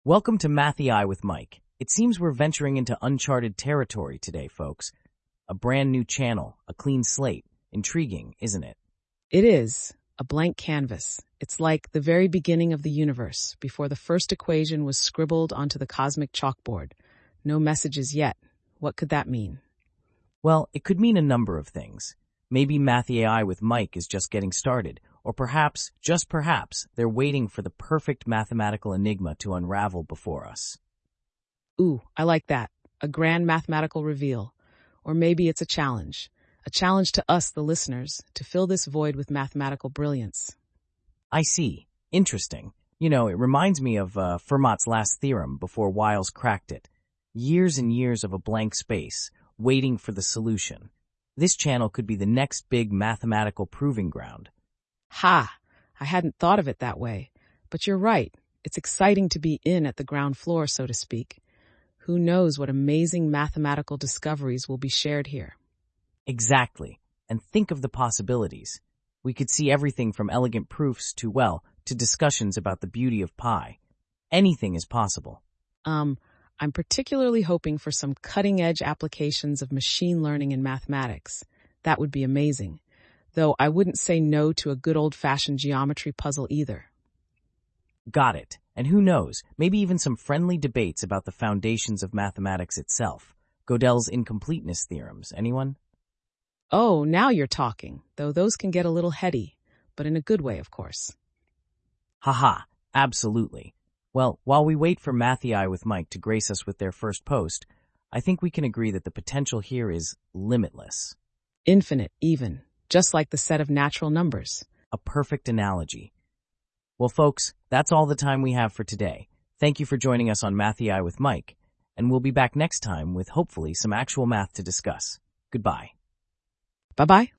Welcome to Math with Mike. It seems we're venturing into uncharted territory today, folks. A brand new channel, a clean slate. Intriguing, isn't it? It is a blank canvas. It's like the very beginning of the universe, before the first equation was scribbled onto the cosmic chalkboard. No messages yet. What could that mean? Well, it could mean a number of things. Maybe Math with Mike is just getting started, or perhaps, just perhaps, they're waiting for the perfect mathematical enigma to unravel before us. Ooh, I like that. A grand mathematical reveal. Or maybe it's a challenge to us, the listeners, to fill this void with mathematical brilliance. I see. Interesting. It reminds me of Fermat's last theorem before Wiles cracked it. Years and years of a blank space, waiting for the solution. This channel could be the next big mathematical proving ground. Ha! I hadn't thought of it that way. But you're right. It's exciting to be in at the ground floor, so to speak. Who knows what amazing mathematical discoveries will be shared here. Exactly. And think of the possibilities. We could see everything from elegant proofs to discussions about the beauty of pi. Anything is possible. I'm particularly hoping for some cutting-edge applications of machine learning in mathematics. That would be amazing. Though I wouldn't say no to a good old-fashioned geometry puzzle either. Got it. And who knows, maybe even some friendly debates about the foundations of mathematics itself. Gödel's incompleteness theorems. Anyone? Oh, now you're talking, though those can get a little heady, but in a good way, of course. Haha, absolutely. Well, while we wait for Math with Mike to grace us with their first post, I think we can agree that the potential here is limitless. Infinite, even, just like the set of natural numbers. A perfect analogy. Well, folks, that's all the time we have for today. Thank you for joining us on Math with Mike, and we'll be back next time with hopefully some actual math to discuss. Goodbye. Bye-bye.